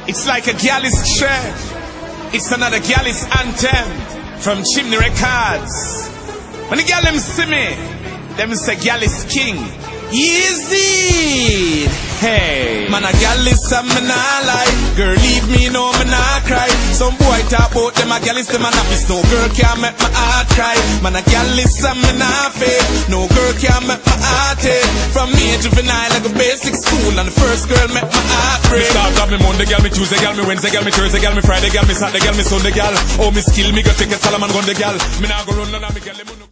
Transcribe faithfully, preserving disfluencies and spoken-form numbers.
It's like a galley's thread. It's another galley's anthem from Chimney Records. When the gal them see me, them say gal is king. Easy. Hey, man a gal is a me nah lie. Girl leave me no me nah cry. Some boy talk about them a gal is them a nappies. No girl can't make my heart cry. Man a gal is a me nah fake. No girl can't make my heart ache. From me juvenile like a basic school, and the first girl make my heart break. Me start up me Monday gal, me Tuesday gal, me Wednesday gal, me Thursday gal, me Friday gal, me Saturday gal, me Sunday gal. Oh me skill me go take a Solomon gun the gal. Me nah go run none of me gal.